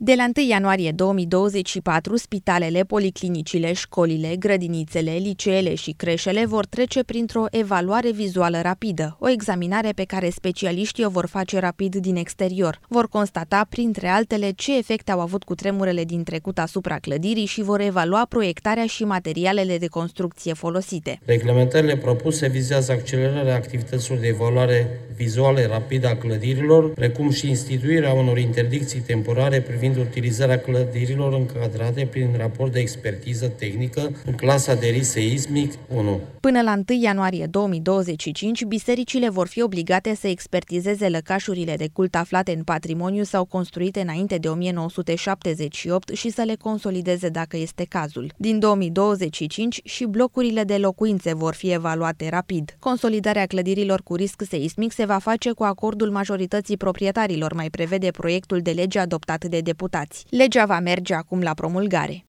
De la 1 ianuarie 2024, spitalele, policlinicile, școlile, grădinițele, liceele și creșele vor trece printr-o evaluare vizuală rapidă, o examinare pe care specialiștii o vor face rapid din exterior. Vor constata, printre altele, ce efecte au avut cutremurele din trecut asupra clădirii și vor evalua proiectarea și materialele de construcție folosite. Reglementările propuse vizează accelerarea activităților de evaluare vizuală rapidă a clădirilor, precum și instituirea unor interdicții temporare privind utilizarea clădirilor încadrate prin raport de expertiză tehnică în clasa de risc seismic 1. Până la 1 ianuarie 2025, bisericile vor fi obligate să expertizeze lăcașurile de cult aflate în patrimoniu sau construite înainte de 1978 și să le consolideze dacă este cazul. Din 2025 și blocurile de locuințe vor fi evaluate rapid. Consolidarea clădirilor cu risc seismic se va face cu acordul majorității proprietarilor, mai prevede proiectul de lege adoptat de deputați. Legea va merge acum la promulgare.